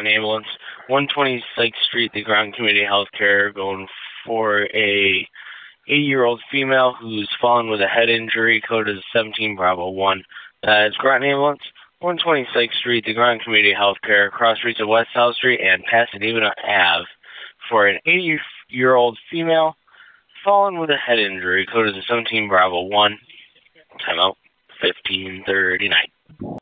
Groton Ambulance, 120 Sykes Street, the Groton Community Healthcare, going for a 80-year-old female who's fallen with a head injury, code is 17 Bravo 1. It's Groton Ambulance, 120 Sykes Street, the Groton Community Healthcare, cross streets of West South Street and Pasadena Ave, for an 80-year-old female fallen with a head injury, code is 17 Bravo 1. Timeout, 15:39.